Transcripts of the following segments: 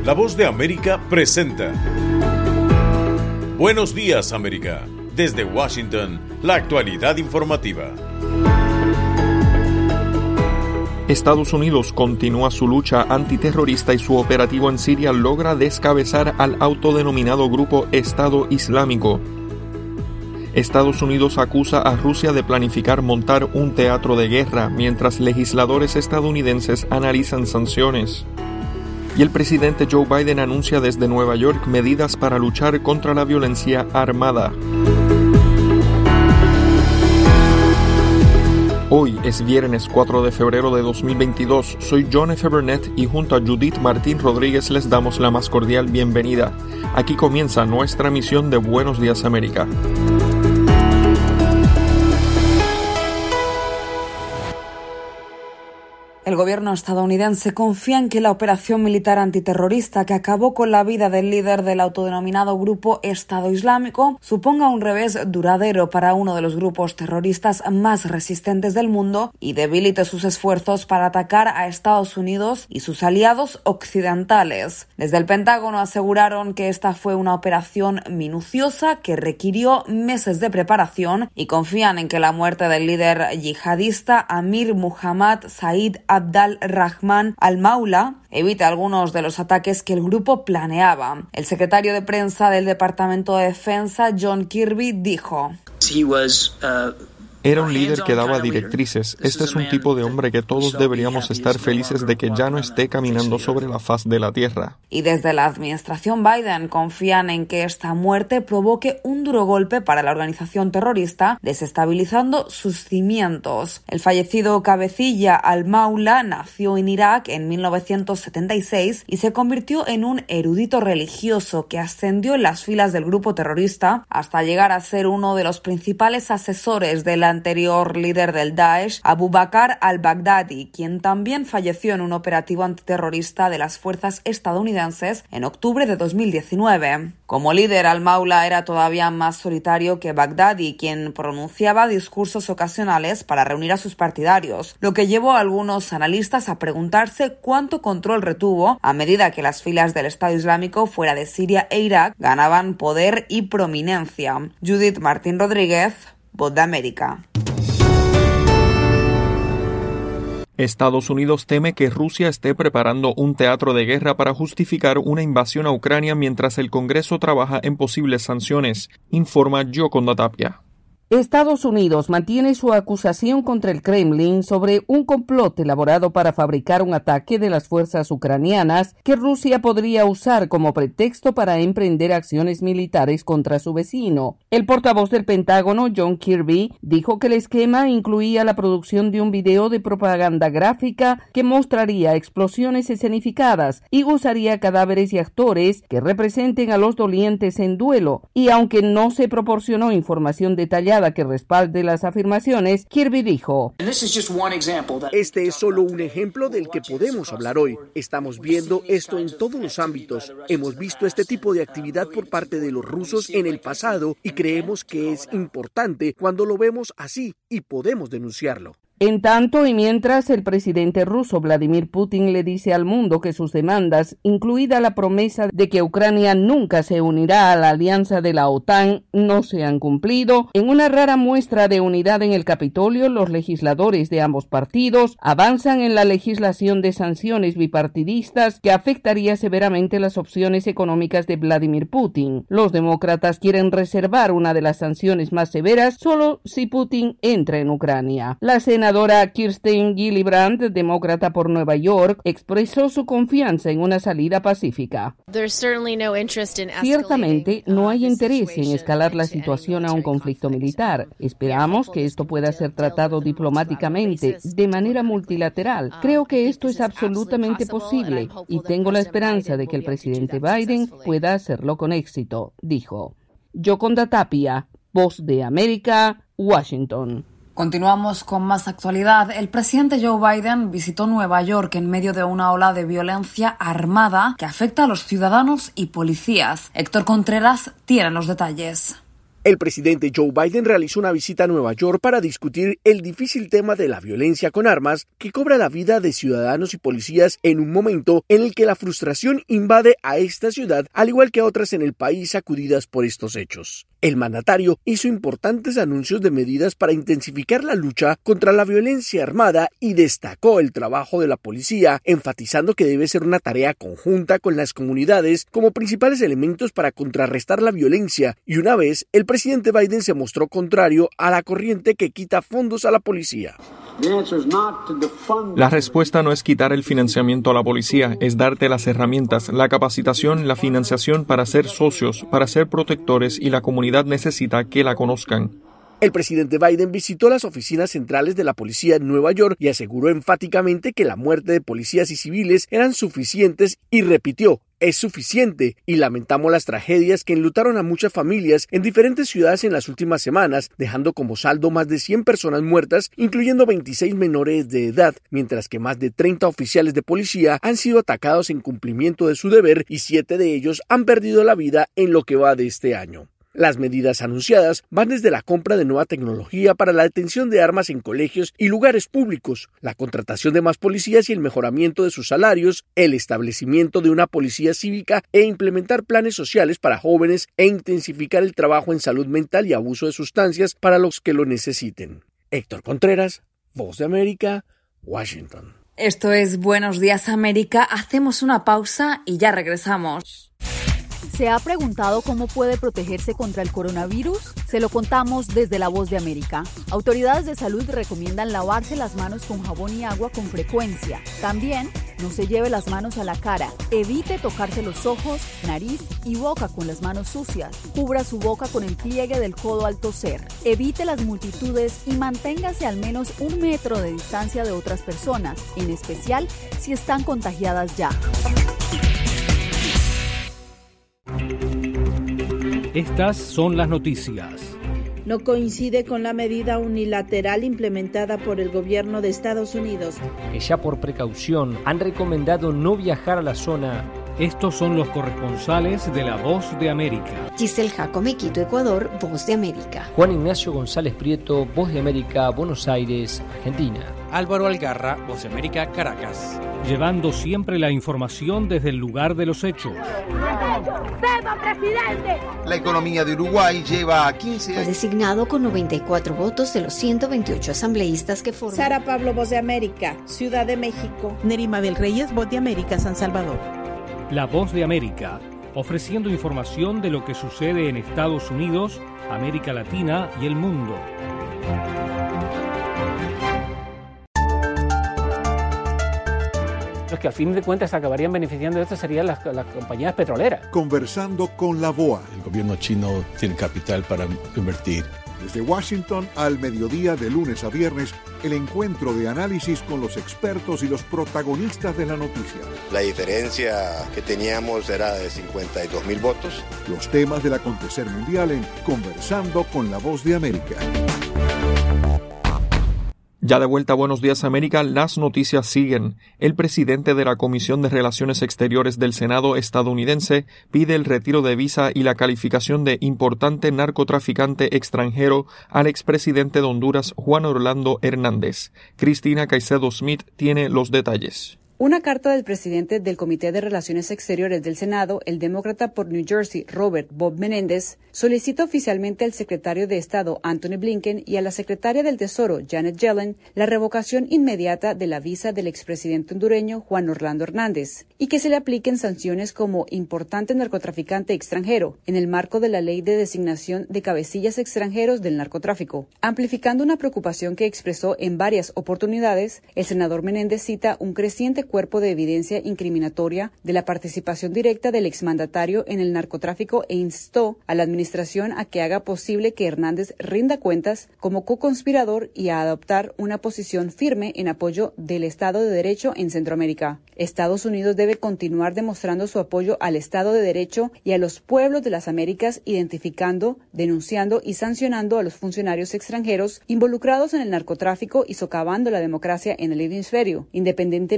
La Voz de América presenta Buenos Días, América. Desde Washington, la actualidad informativa. Estados Unidos continúa su lucha antiterrorista y su operativo en Siria logra descabezar al autodenominado Grupo Estado Islámico. Estados Unidos acusa a Rusia de planificar montar un teatro de guerra mientras legisladores estadounidenses analizan sanciones. Y el presidente Joe Biden anuncia desde Nueva York medidas para luchar contra la violencia armada. Hoy es viernes 4 de febrero de 2022. Soy John F. Burnett y junto a Judith Martín Rodríguez les damos la más cordial bienvenida. Aquí comienza nuestra misión de Buenos Días América. El gobierno estadounidense confía en que la operación militar antiterrorista que acabó con la vida del líder del autodenominado Grupo Estado Islámico suponga un revés duradero para uno de los grupos terroristas más resistentes del mundo y debilite sus esfuerzos para atacar a Estados Unidos y sus aliados occidentales. Desde el Pentágono aseguraron que esta fue una operación minuciosa que requirió meses de preparación y confían en que la muerte del líder yihadista Amir Muhammad Said Abdal Rahman al-Maula evite algunos de los ataques que el grupo planeaba. El secretario de prensa del Departamento de Defensa, John Kirby, dijo: Era un líder que daba directrices. Este es un tipo de hombre que todos deberíamos estar felices de que ya no esté caminando sobre la faz de la tierra. Y desde la administración Biden confían en que esta muerte provoque un duro golpe para la organización terrorista, desestabilizando sus cimientos. El fallecido cabecilla al-Maula nació en Irak en 1976 y se convirtió en un erudito religioso que ascendió en las filas del grupo terrorista hasta llegar a ser uno de los principales asesores de la anterior líder del Daesh, Abu Bakr al-Baghdadi, quien también falleció en un operativo antiterrorista de las fuerzas estadounidenses en octubre de 2019. Como líder, al-Maula era todavía más solitario que Baghdadi, quien pronunciaba discursos ocasionales para reunir a sus partidarios, lo que llevó a algunos analistas a preguntarse cuánto control retuvo a medida que las filas del Estado Islámico fuera de Siria e Irak ganaban poder y prominencia. Judith Martín Rodríguez, Voz de América. Estados Unidos teme que Rusia esté preparando un teatro de guerra para justificar una invasión a Ucrania mientras el Congreso trabaja en posibles sanciones, informa Yoconda Tapia. Estados Unidos mantiene su acusación contra el Kremlin sobre un complot elaborado para fabricar un ataque de las fuerzas ucranianas que Rusia podría usar como pretexto para emprender acciones militares contra su vecino. El portavoz del Pentágono, John Kirby, dijo que el esquema incluía la producción de un video de propaganda gráfica que mostraría explosiones escenificadas y usaría cadáveres y actores que representen a los dolientes en duelo. Y aunque no se proporcionó información detallada que respalde las afirmaciones, Kirby dijo: Este es solo un ejemplo del que podemos hablar hoy. Estamos viendo esto en todos los ámbitos. Hemos visto este tipo de actividad por parte de los rusos en el pasado y creemos que es importante cuando lo vemos así y podemos denunciarlo. En tanto y mientras, el presidente ruso Vladimir Putin le dice al mundo que sus demandas, incluida la promesa de que Ucrania nunca se unirá a la alianza de la OTAN, no se han cumplido. En una rara muestra de unidad en el Capitolio, los legisladores de ambos partidos avanzan en la legislación de sanciones bipartidistas que afectaría severamente las opciones económicas de Vladimir Putin. Los demócratas quieren reservar una de las sanciones más severas solo si Putin entra en Ucrania. La senadora Kirsten Gillibrand, demócrata por Nueva York, expresó su confianza en una salida pacífica. Ciertamente, no hay interés en escalar la situación a un conflicto militar. Esperamos que esto pueda ser tratado diplomáticamente, de manera multilateral. Creo que esto es absolutamente posible y tengo la esperanza de que el presidente Biden pueda hacerlo con éxito, dijo. Yoconda Tapia, Voz de América, Washington. Continuamos con más actualidad. El presidente Joe Biden visitó Nueva York en medio de una ola de violencia armada que afecta a los ciudadanos y policías. Héctor Contreras tiene los detalles. El presidente Joe Biden realizó una visita a Nueva York para discutir el difícil tema de la violencia con armas que cobra la vida de ciudadanos y policías en un momento en el que la frustración invade a esta ciudad, al igual que a otras en el país sacudidas por estos hechos. El mandatario hizo importantes anuncios de medidas para intensificar la lucha contra la violencia armada y destacó el trabajo de la policía, enfatizando que debe ser una tarea conjunta con las comunidades como principales elementos para contrarrestar la violencia, y una vez el presidente Biden se mostró contrario a la corriente que quita fondos a la policía. La respuesta no es quitar el financiamiento a la policía, es darte las herramientas, la capacitación, la financiación para ser socios, para ser protectores, y la comunidad necesita que la conozcan. El presidente Biden visitó las oficinas centrales de la policía en Nueva York y aseguró enfáticamente que la muerte de policías y civiles eran suficientes y repitió: es suficiente, y lamentamos las tragedias que enlutaron a muchas familias en diferentes ciudades en las últimas semanas, dejando como saldo más de 100 personas muertas, incluyendo 26 menores de edad, mientras que más de 30 oficiales de policía han sido atacados en cumplimiento de su deber y 7 de ellos han perdido la vida en lo que va de este año. Las medidas anunciadas van desde la compra de nueva tecnología para la detención de armas en colegios y lugares públicos, la contratación de más policías y el mejoramiento de sus salarios, el establecimiento de una policía cívica e implementar planes sociales para jóvenes e intensificar el trabajo en salud mental y abuso de sustancias para los que lo necesiten. Héctor Contreras, Voz de América, Washington. Esto es Buenos Días América. Hacemos una pausa y ya regresamos. ¿Se ha preguntado cómo puede protegerse contra el coronavirus? Se lo contamos desde La Voz de América. Autoridades de salud recomiendan lavarse las manos con jabón y agua con frecuencia. También, no se lleve las manos a la cara. Evite tocarse los ojos, nariz y boca con las manos sucias. Cubra su boca con el pliegue del codo al toser. Evite las multitudes y manténgase al menos 1 metro de distancia de otras personas, en especial si están contagiadas ya. Estas son las noticias. No coincide con la medida unilateral implementada por el gobierno de Estados Unidos, que ya por precaución han recomendado no viajar a la zona. Estos son los corresponsales de La Voz de América. Giselle Jacome, Quito, Ecuador, Voz de América. Juan Ignacio González Prieto, Voz de América, Buenos Aires, Argentina. Álvaro Algarra, Voz de América, Caracas. Llevando siempre la información desde el lugar de los hechos. La economía de Uruguay lleva 15 años. Fue designado con 94 votos de los 128 asambleístas que forman. Sara Pablo, Voz de América, Ciudad de México. Nerima Bel Reyes, Voz de América, San Salvador. La Voz de América, ofreciendo información de lo que sucede en Estados Unidos, América Latina y el mundo. Los que al fin de cuentas acabarían beneficiando de esto serían las compañías petroleras. Conversando con la VOA. El gobierno chino tiene capital para invertir. Desde Washington al mediodía, de lunes a viernes, el encuentro de análisis con los expertos y los protagonistas de la noticia. La diferencia que teníamos era de 52,000 votos. Los temas del acontecer mundial en Conversando con la Voz de América. Ya de vuelta a Buenos Días América, las noticias siguen. El presidente de la Comisión de Relaciones Exteriores del Senado estadounidense pide el retiro de visa y la calificación de importante narcotraficante extranjero al expresidente de Honduras, Juan Orlando Hernández. Cristina Caicedo Smith tiene los detalles. Una carta del presidente del Comité de Relaciones Exteriores del Senado, el demócrata por New Jersey, Robert Bob Menéndez, solicita oficialmente al secretario de Estado, Antony Blinken, y a la secretaria del Tesoro, Janet Yellen, la revocación inmediata de la visa del expresidente hondureño, Juan Orlando Hernández, y que se le apliquen sanciones como importante narcotraficante extranjero, en el marco de la ley de designación de cabecillas extranjeros del narcotráfico. Amplificando una preocupación que expresó en varias oportunidades, el senador Menéndez cita un creciente cuerpo de evidencia incriminatoria de la participación directa del exmandatario en el narcotráfico e instó a la administración a que haga posible que Hernández rinda cuentas como co-conspirador y a adoptar una posición firme en apoyo del Estado de Derecho en Centroamérica. Estados Unidos debe continuar demostrando su apoyo al Estado de Derecho y a los pueblos de las Américas, identificando, denunciando y sancionando a los funcionarios extranjeros involucrados en el narcotráfico y socavando la democracia en el hemisferio, independientemente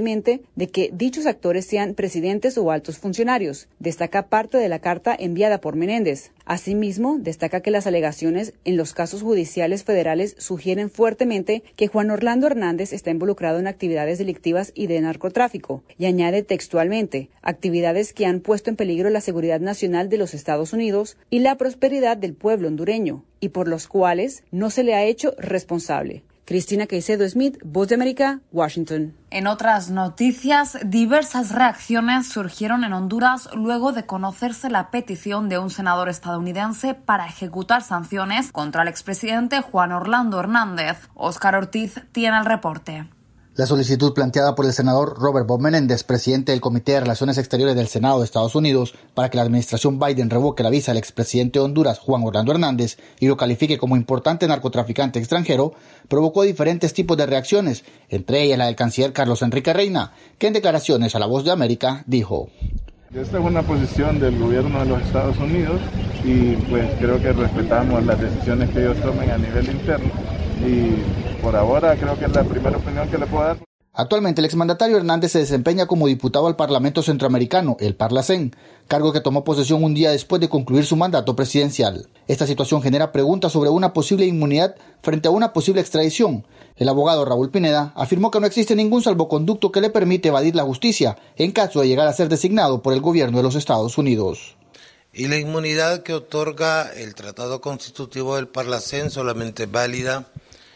de que dichos actores sean presidentes o altos funcionarios. Destaca parte de la carta enviada por Menéndez. Asimismo, destaca que las alegaciones en los casos judiciales federales sugieren fuertemente que Juan Orlando Hernández está involucrado en actividades delictivas y de narcotráfico, y añade textualmente, actividades que han puesto en peligro la seguridad nacional de los Estados Unidos y la prosperidad del pueblo hondureño, y por los cuales no se le ha hecho responsable. Cristina Caicedo Smith, Voz de América, Washington. En otras noticias, diversas reacciones surgieron en Honduras luego de conocerse la petición de un senador estadounidense para ejecutar sanciones contra el expresidente Juan Orlando Hernández. Óscar Ortiz tiene el reporte. La solicitud planteada por el senador Robert Bob Menéndez, presidente del Comité de Relaciones Exteriores del Senado de Estados Unidos, para que la administración Biden revoque la visa al expresidente de Honduras, Juan Orlando Hernández, y lo califique como importante narcotraficante extranjero, provocó diferentes tipos de reacciones, entre ellas la del canciller Carlos Enrique Reina, que en declaraciones a La Voz de América dijo: Esta es una posición del gobierno de los Estados Unidos y pues creo que respetamos las decisiones que ellos tomen a nivel interno y por ahora creo que es la primera opinión que le puedo dar. Actualmente el exmandatario Hernández se desempeña como diputado al Parlamento Centroamericano, el Parlacén, cargo que tomó posesión un día después de concluir su mandato presidencial. Esta situación genera preguntas sobre una posible inmunidad frente a una posible extradición. El abogado Raúl Pineda afirmó que no existe ningún salvoconducto que le permite evadir la justicia en caso de llegar a ser designado por el gobierno de los Estados Unidos. Y la inmunidad que otorga el Tratado Constitutivo del Parlacén solamente es válida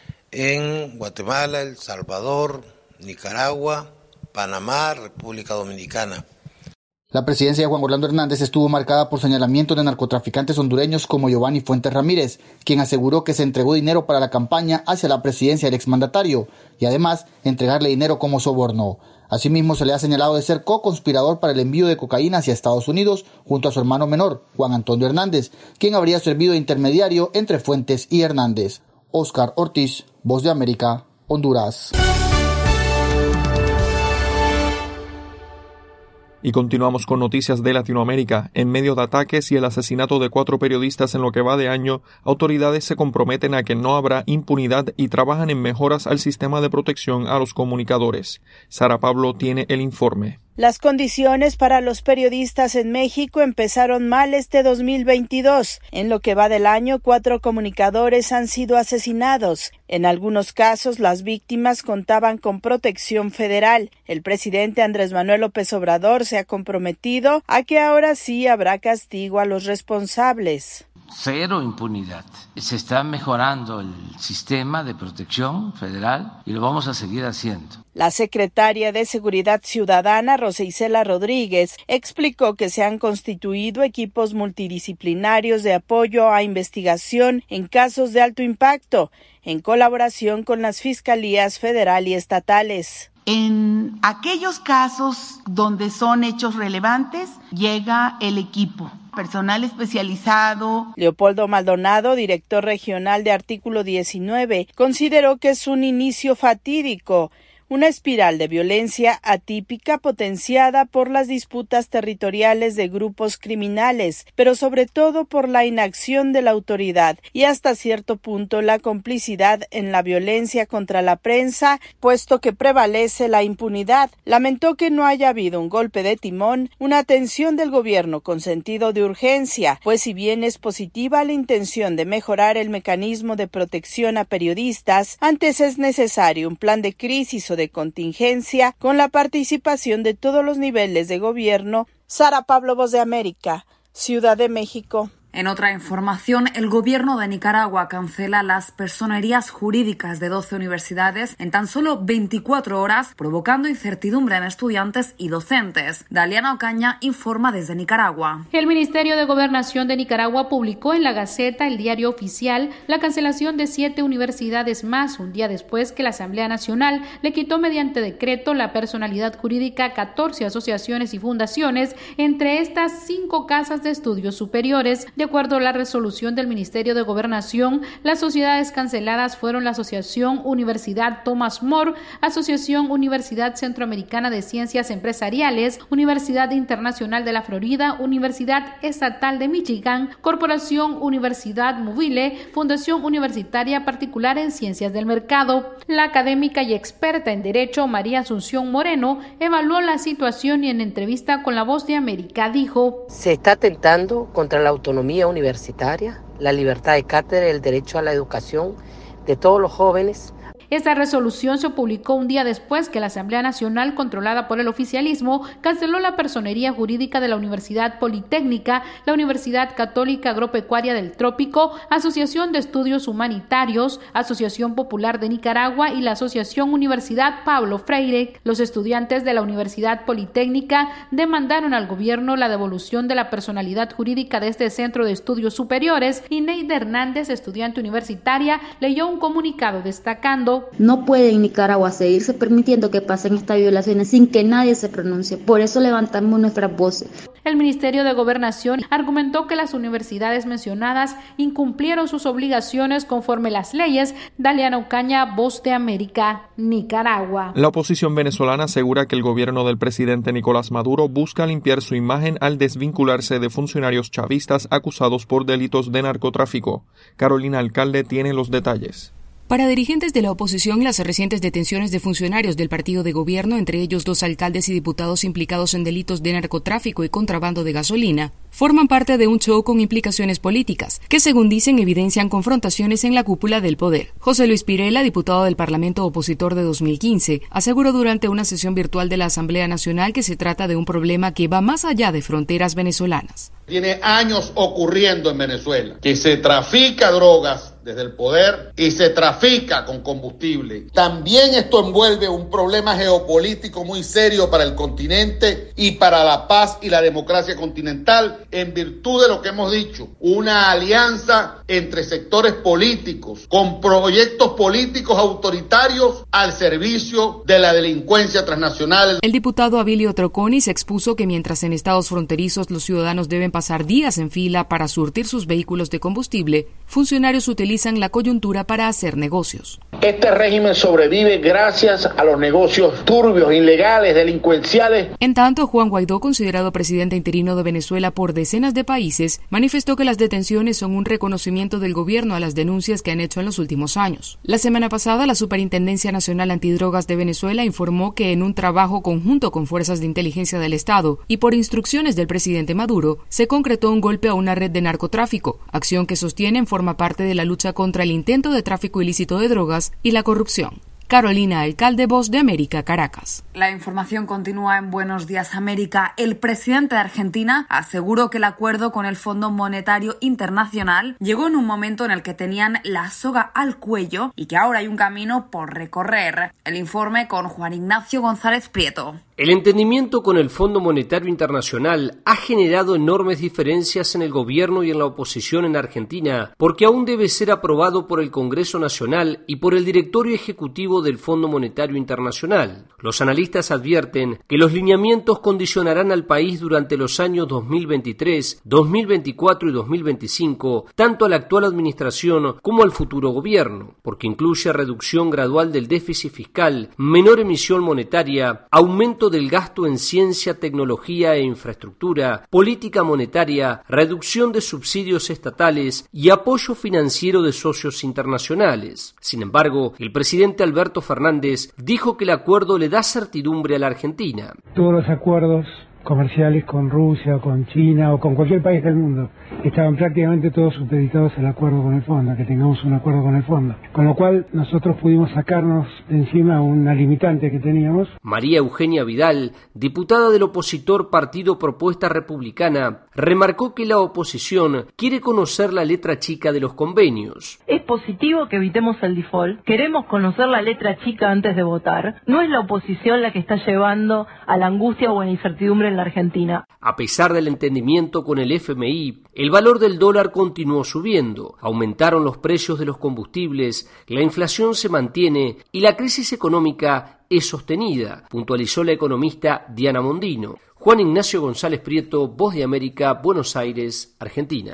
en Guatemala, El Salvador, Nicaragua, Panamá, República Dominicana. La presidencia de Juan Orlando Hernández estuvo marcada por señalamientos de narcotraficantes hondureños como Giovanni Fuentes Ramírez, quien aseguró que se entregó dinero para la campaña hacia la presidencia del exmandatario y además entregarle dinero como soborno. Asimismo, se le ha señalado de ser co-conspirador para el envío de cocaína hacia Estados Unidos junto a su hermano menor, Juan Antonio Hernández, quien habría servido de intermediario entre Fuentes y Hernández. Óscar Ortiz, Voz de América, Honduras. Y continuamos con noticias de Latinoamérica. En medio de ataques y el asesinato de 4 periodistas en lo que va de año, autoridades se comprometen a que no habrá impunidad y trabajan en mejoras al sistema de protección a los comunicadores. Sara Pablo tiene el informe. Las condiciones para los periodistas en México empezaron mal este 2022. En lo que va del año, 4 comunicadores han sido asesinados. En algunos casos, las víctimas contaban con protección federal. El presidente Andrés Manuel López Obrador se ha comprometido a que ahora sí habrá castigo a los responsables. Cero impunidad. Se está mejorando el sistema de protección federal y lo vamos a seguir haciendo. La secretaria de Seguridad Ciudadana, Rosa Isela Rodríguez, explicó que se han constituido equipos multidisciplinarios de apoyo a investigación en casos de alto impacto, en colaboración con las fiscalías federal y estatales. En aquellos casos donde son hechos relevantes, llega el equipo, personal especializado. Leopoldo Maldonado, director regional de Artículo 19, consideró que es un inicio fatídico, una espiral de violencia atípica potenciada por las disputas territoriales de grupos criminales, pero sobre todo por la inacción de la autoridad y hasta cierto punto la complicidad en la violencia contra la prensa, puesto que prevalece la impunidad. Lamentó que no haya habido un golpe de timón, una atención del gobierno con sentido de urgencia, pues si bien es positiva la intención de mejorar el mecanismo de protección a periodistas, antes es necesario un plan de crisis o de contingencia con la participación de todos los niveles de gobierno. Sara Pablo, Voz de América, Ciudad de México. En otra información, el gobierno de Nicaragua cancela las personerías jurídicas de 12 universidades en tan solo 24 horas, provocando incertidumbre en estudiantes y docentes. Daliana Ocaña informa desde Nicaragua. El Ministerio de Gobernación de Nicaragua publicó en la Gaceta, el diario oficial, la cancelación de 7 universidades más, un día después que la Asamblea Nacional le quitó mediante decreto la personalidad jurídica a 14 asociaciones y fundaciones, entre estas 5 casas de estudios superiores. De acuerdo a la resolución del Ministerio de Gobernación, las sociedades canceladas fueron la Asociación Universidad Thomas More, Asociación Universidad Centroamericana de Ciencias Empresariales, Universidad Internacional de la Florida, Universidad Estatal de Michigan, Corporación Universidad Mobile, Fundación Universitaria Particular en Ciencias del Mercado. La académica y experta en Derecho María Asunción Moreno evaluó la situación y en entrevista con La Voz de América dijo: se está atentando contra la autonomía universitaria, la libertad de cátedra y el derecho a la educación de todos los jóvenes. Esta resolución se publicó un día después que la Asamblea Nacional, controlada por el oficialismo, canceló la personería jurídica de la Universidad Politécnica, la Universidad Católica Agropecuaria del Trópico, Asociación de Estudios Humanitarios, Asociación Popular de Nicaragua y la Asociación Universidad Pablo Freire. Los estudiantes de la Universidad Politécnica demandaron al gobierno la devolución de la personalidad jurídica de este centro de estudios superiores y Neida Hernández, estudiante universitaria, leyó un comunicado destacando: no puede en Nicaragua seguirse permitiendo que pasen estas violaciones sin que nadie se pronuncie. Por eso levantamos nuestras voces. El Ministerio de Gobernación argumentó que las universidades mencionadas incumplieron sus obligaciones conforme las leyes. Daliana Ocaña, Voz de América, Nicaragua. La oposición venezolana asegura que el gobierno del presidente Nicolás Maduro busca limpiar su imagen al desvincularse de funcionarios chavistas acusados por delitos de narcotráfico. Carolina Alcalde tiene los detalles. Para dirigentes de la oposición, las recientes detenciones de funcionarios del partido de gobierno, entre ellos 2 alcaldes y diputados implicados en delitos de narcotráfico y contrabando de gasolina, forman parte de un show con implicaciones políticas, que según dicen evidencian confrontaciones en la cúpula del poder. José Luis Pirela, diputado del Parlamento opositor de 2015, aseguró durante una sesión virtual de la Asamblea Nacional que se trata de un problema que va más allá de fronteras venezolanas. Tiene años ocurriendo en Venezuela, que se trafica drogas desde el poder y se trafica con combustible. También esto envuelve un problema geopolítico muy serio para el continente y para la paz y la democracia continental, en virtud de lo que hemos dicho, una alianza entre sectores políticos con proyectos políticos autoritarios al servicio de la delincuencia transnacional. El diputado Abilio Troconis expuso que mientras en estados fronterizos los ciudadanos deben pasar días en fila para surtir sus vehículos de combustible, funcionarios utilizan la coyuntura para hacer negocios. Este régimen sobrevive gracias a los negocios turbios, ilegales, delincuenciales. En tanto, Juan Guaidó, considerado presidente interino de Venezuela por decenas de países, manifestó que las detenciones son un reconocimiento del gobierno a las denuncias que han hecho en los últimos años. La semana pasada, la Superintendencia Nacional Antidrogas de Venezuela informó que en un trabajo conjunto con fuerzas de inteligencia del Estado y por instrucciones del presidente Maduro, se concretó un golpe a una red de narcotráfico, acción que sostienen forma parte de la lucha contra el intento de tráfico ilícito de drogas y la corrupción. Carolina Alcalde, Voz de América, Caracas. La información continúa en Buenos Días América. El presidente de Argentina aseguró que el acuerdo con el Fondo Monetario Internacional llegó en un momento en el que tenían la soga al cuello y que ahora hay un camino por recorrer. El informe con Juan Ignacio González Prieto. El entendimiento con el Fondo Monetario Internacional ha generado enormes diferencias en el gobierno y en la oposición en Argentina, porque aún debe ser aprobado por el Congreso Nacional y por el Directorio Ejecutivo del Fondo Monetario Internacional. Los analistas advierten que los lineamientos condicionarán al país durante los años 2023, 2024 y 2025, tanto a la actual administración como al futuro gobierno, porque incluye reducción gradual del déficit fiscal, menor emisión monetaria, aumento del gasto en ciencia, tecnología e infraestructura, política monetaria, reducción de subsidios estatales y apoyo financiero de socios internacionales. Sin embargo, el presidente Alberto Fernández dijo que el acuerdo le da certidumbre a la Argentina. Todos los acuerdos comerciales con Rusia, con China o con cualquier país del mundo estaban prácticamente todos supeditados al acuerdo con el fondo, a que tengamos un acuerdo con el fondo. Con lo cual nosotros pudimos sacarnos de encima una limitante que teníamos. María Eugenia Vidal, diputada del opositor Partido Propuesta Republicana, remarcó que la oposición quiere conocer la letra chica de los convenios. Es positivo que evitemos el default. Queremos conocer la letra chica antes de votar. No es la oposición la que está llevando a la angustia o a la incertidumbre en la Argentina. A pesar del entendimiento con el FMI, el valor del dólar continuó subiendo, aumentaron los precios de los combustibles, la inflación se mantiene y la crisis económica es sostenida, puntualizó la economista Diana Mondino. Juan Ignacio González Prieto, Voz de América, Buenos Aires, Argentina.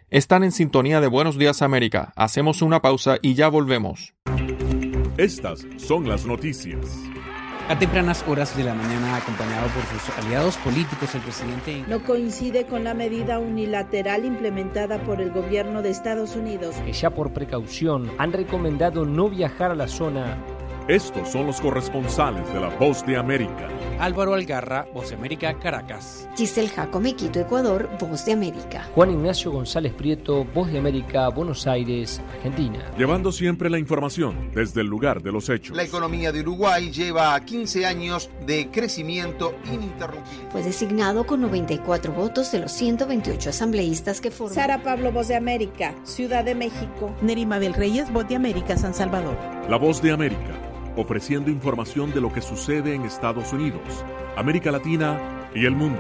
Están en sintonía de Buenos Días América. Hacemos una pausa y ya volvemos. Estas son las noticias. A tempranas horas de la mañana, acompañado por sus aliados políticos, el presidente no coincide con la medida unilateral implementada por el gobierno de Estados Unidos, que ya por precaución han recomendado no viajar a la zona. Estos son los corresponsales de La Voz de América. Álvaro Algarra, Voz de América, Caracas. Giselle Jacome, Quito, Ecuador, Voz de América. Juan Ignacio González Prieto, Voz de América, Buenos Aires, Argentina. Llevando siempre la información desde el lugar de los hechos. La economía de Uruguay lleva 15 años de crecimiento ininterrumpido. Fue designado con 94 votos de los 128 asambleístas que forman. Sara Pablo, Voz de América, Ciudad de México. Nerima Bel Reyes, Voz de América, San Salvador. La Voz de América, ofreciendo información de lo que sucede en Estados Unidos, América Latina y el mundo.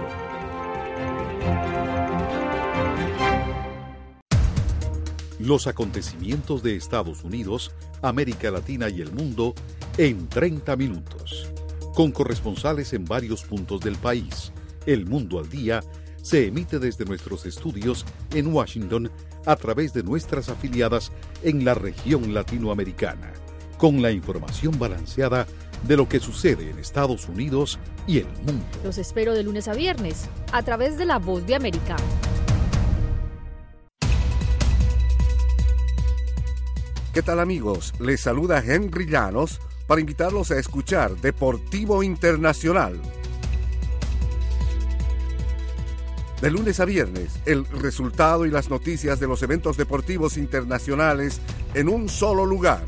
Los acontecimientos de Estados Unidos, América Latina y el mundo en 30 minutos. Con corresponsales en varios puntos del país. El Mundo al Día se emite desde nuestros estudios en Washington a través de nuestras afiliadas en la región latinoamericana, con la información balanceada de lo que sucede en Estados Unidos y el mundo. Los espero de lunes a viernes, a través de La Voz de América. ¿Qué tal, amigos? Les saluda Henry Llanos para invitarlos a escuchar Deportivo Internacional. De lunes a viernes, el resultado y las noticias de los eventos deportivos internacionales en un solo lugar.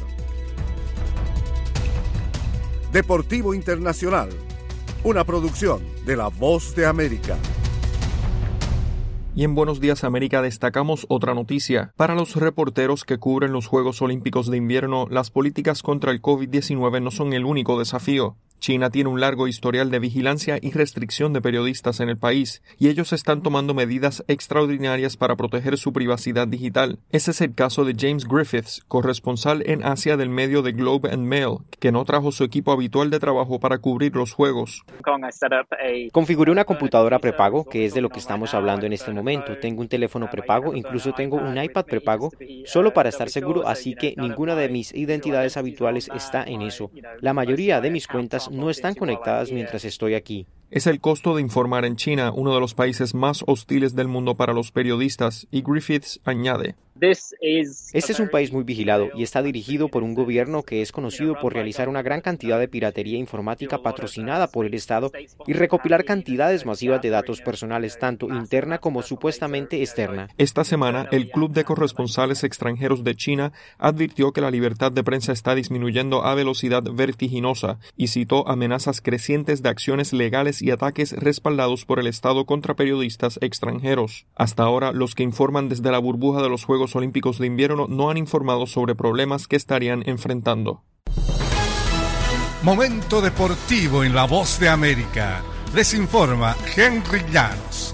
Deportivo Internacional, una producción de La Voz de América. Y en Buenos Días América destacamos otra noticia. Para los reporteros que cubren los Juegos Olímpicos de Invierno, las políticas contra el COVID-19 no son el único desafío. China tiene un largo historial de vigilancia y restricción de periodistas en el país, y ellos están tomando medidas extraordinarias para proteger su privacidad digital. Ese es el caso de James Griffiths, corresponsal en Asia del medio The Globe and Mail, que no trajo su equipo habitual de trabajo para cubrir los Juegos. Configuré una computadora prepago, que es de lo que estamos hablando en este momento. Tengo un teléfono prepago, incluso tengo un iPad prepago, solo para estar seguro, así que ninguna de mis identidades habituales está en eso. La mayoría de mis cuentas no están conectadas mientras estoy aquí. Es el costo de informar en China, uno de los países más hostiles del mundo para los periodistas, y Griffiths añade: Este es un país muy vigilado y está dirigido por un gobierno que es conocido por realizar una gran cantidad de piratería informática patrocinada por el Estado y recopilar cantidades masivas de datos personales, tanto interna como supuestamente externa. Esta semana, el Club de Corresponsales Extranjeros de China advirtió que la libertad de prensa está disminuyendo a velocidad vertiginosa y citó amenazas crecientes de acciones legales y ataques respaldados por el Estado contra periodistas extranjeros. Hasta ahora, los que informan desde la burbuja de los Juegos Olímpicos de Invierno no han informado sobre problemas que estarían enfrentando. Momento deportivo en La Voz de América. Les informa Henry Llanos.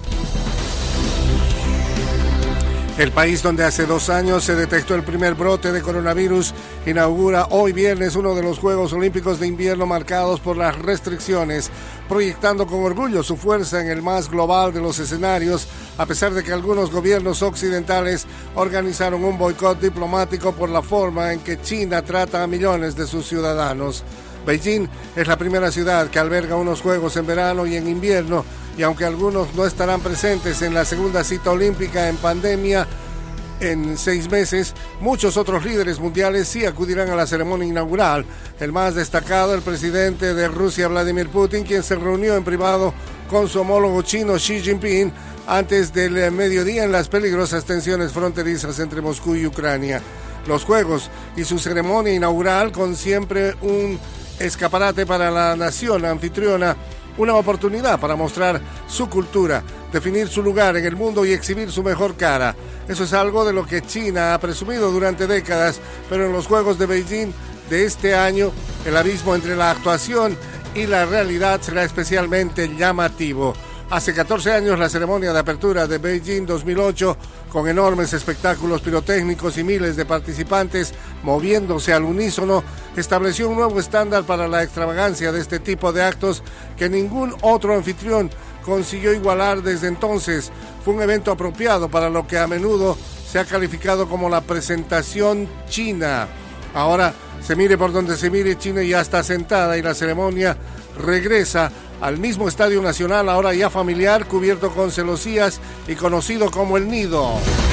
El país donde hace 2 años se detectó el primer brote de coronavirus inaugura hoy viernes uno de los Juegos Olímpicos de Invierno marcados por las restricciones, proyectando con orgullo su fuerza en el más global de los escenarios, a pesar de que algunos gobiernos occidentales organizaron un boicot diplomático por la forma en que China trata a millones de sus ciudadanos. Beijing es la primera ciudad que alberga unos Juegos en verano y en invierno, y aunque algunos no estarán presentes en la segunda cita olímpica en pandemia en 6 meses, muchos otros líderes mundiales sí acudirán a la ceremonia inaugural. El más destacado, el presidente de Rusia, Vladimir Putin, quien se reunió en privado con su homólogo chino Xi Jinping antes del mediodía en las peligrosas tensiones fronterizas entre Moscú y Ucrania. Los Juegos y su ceremonia inaugural, con siempre un escaparate para la nación anfitriona, una oportunidad para mostrar su cultura, definir su lugar en el mundo y exhibir su mejor cara. Eso es algo de lo que China ha presumido durante décadas, pero en los Juegos de Beijing de este año, el abismo entre la actuación y la realidad será especialmente llamativo. Hace 14 años, la ceremonia de apertura de Beijing 2008, con enormes espectáculos pirotécnicos y miles de participantes moviéndose al unísono, estableció un nuevo estándar para la extravagancia de este tipo de actos que ningún otro anfitrión consiguió igualar desde entonces. Fue un evento apropiado para lo que a menudo se ha calificado como la presentación china. Ahora, se mire por donde se mire, China ya está sentada y la ceremonia regresa al mismo Estadio Nacional, ahora ya familiar, cubierto con celosías y conocido como El Nido.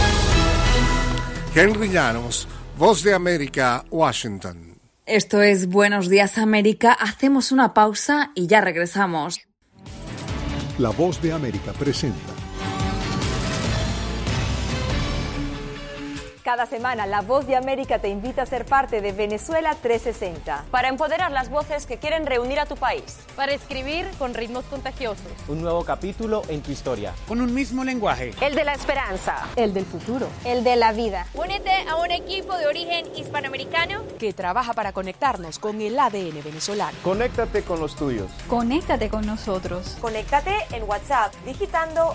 Henry Llanos, Voz de América, Washington. Esto es Buenos Días América. Hacemos una pausa y ya regresamos. La Voz de América presenta. Cada semana, La Voz de América te invita a ser parte de Venezuela 360. Para empoderar las voces que quieren reunir a tu país. Para escribir con ritmos contagiosos. Un nuevo capítulo en tu historia. Con un mismo lenguaje. El de la esperanza. El del futuro. El de la vida. Únete a un equipo de origen hispanoamericano que trabaja para conectarnos con el ADN venezolano. Conéctate con los tuyos. Conéctate con nosotros. Conéctate en WhatsApp digitando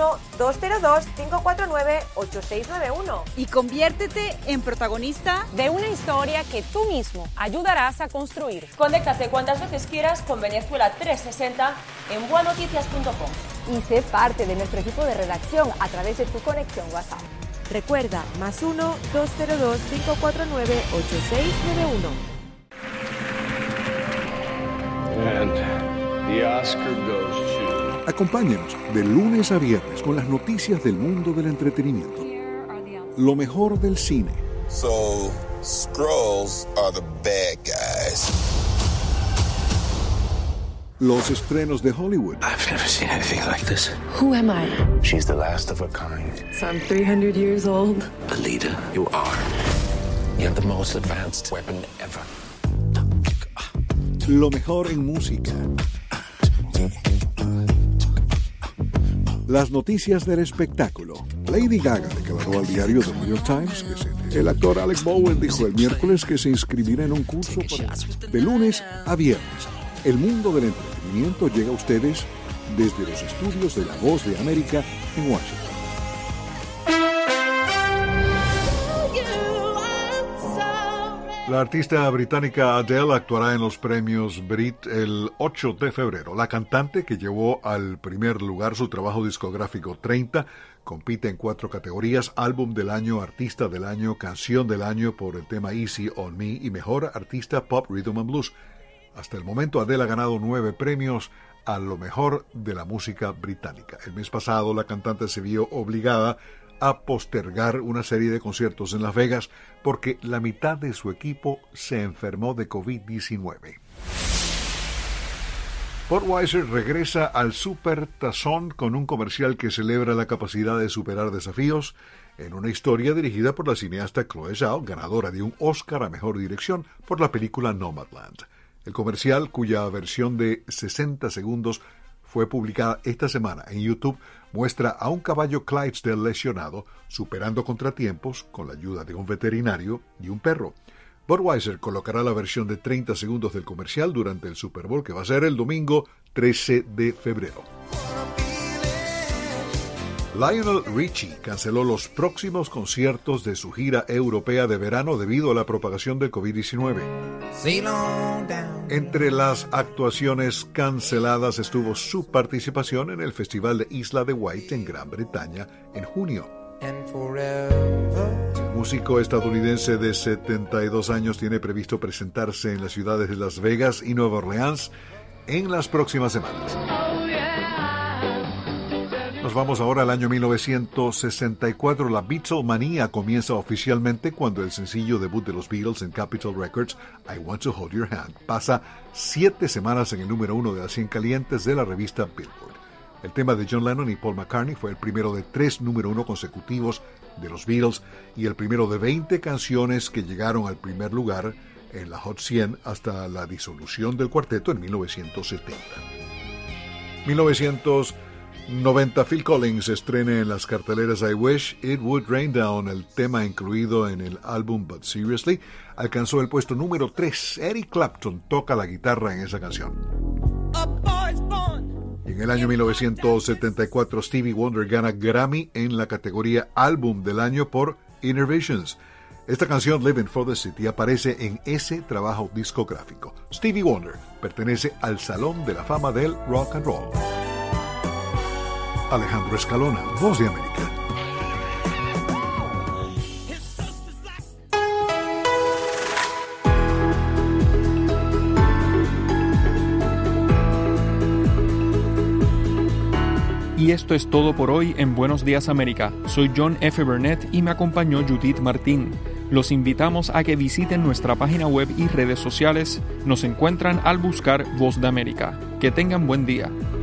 +1-202-549-8691. Y conviértete en protagonista de una historia que tú mismo ayudarás a construir. Conéctate cuantas veces quieras con Venezuela 360 en buenoticias.com. Y sé parte de nuestro equipo de redacción a través de tu conexión WhatsApp. Recuerda, +1-202-549-8691. And the Oscar goes to... Acompáñenos de lunes a viernes con las noticias del mundo del entretenimiento. Lo mejor del cine. So, Skrulls are the bad guys. Los estrenos de Hollywood. I've never seen anything like this. Who am I? She's the last of her kind. So I'm 300 years old. Alita, you are. You're the most advanced weapon ever. Lo mejor en música. Las noticias del espectáculo. Lady Gaga declaró al diario The New York Times que el actor Alec Bowen dijo el miércoles que se inscribirá en un curso de lunes a viernes. El mundo del entretenimiento llega a ustedes desde los estudios de La Voz de América en Washington. La artista británica Adele actuará en los premios Brit el 8 de febrero. La cantante, que llevó al primer lugar su trabajo discográfico 30, compite en 4 categorías: Álbum del Año, Artista del Año, Canción del Año por el tema Easy on Me y Mejor Artista Pop Rhythm and Blues. Hasta el momento, Adele ha ganado 9 premios a lo mejor de la música británica. El mes pasado, la cantante se vio obligada a postergar una serie de conciertos en Las Vegas porque la mitad de su equipo se enfermó de COVID-19. Budweiser regresa al Super Tazón con un comercial que celebra la capacidad de superar desafíos en una historia dirigida por la cineasta Chloe Zhao, ganadora de un Oscar a Mejor Dirección por la película Nomadland. El comercial, cuya versión de 60 segundos fue publicada esta semana en YouTube, muestra a un caballo Clydesdale lesionado superando contratiempos con la ayuda de un veterinario y un perro. Budweiser colocará la versión de 30 segundos del comercial durante el Super Bowl, que va a ser el domingo 13 de febrero. Lionel Richie canceló los próximos conciertos de su gira europea de verano debido a la propagación del COVID-19. Entre las actuaciones canceladas estuvo su participación en el Festival de Isla de Wight en Gran Bretaña en junio. El músico estadounidense de 72 años tiene previsto presentarse en las ciudades de Las Vegas y Nueva Orleans en las próximas semanas. Nos vamos ahora al año 1964. La Beatlemanía comienza oficialmente cuando el sencillo debut de los Beatles en Capitol Records, I Want to Hold Your Hand, pasa 7 semanas en el número 1 de las 100 calientes de la revista Billboard. El tema de John Lennon y Paul McCartney fue el primero de 3 número 1 consecutivos de los Beatles y el primero de 20 canciones que llegaron al primer lugar en la Hot 100 hasta la disolución del cuarteto en 1970. 1990, Phil Collins estrena en las carteleras I Wish It Would Rain Down, el tema incluido en el álbum But Seriously. Alcanzó el puesto número 3. Eric Clapton toca la guitarra en esa canción. Y en el año 1974, Stevie Wonder gana Grammy en la categoría Álbum del Año por Inner Visions. Esta canción, Living for the City, aparece en ese trabajo discográfico. Stevie Wonder pertenece al Salón de la Fama del Rock and Roll. Alejandro Escalona, Voz de América. Y esto es todo por hoy en Buenos Días América. Soy John F. Burnett y me acompañó Judith Martín. Los invitamos a que visiten nuestra página web y redes sociales. Nos encuentran al buscar Voz de América. Que tengan buen día.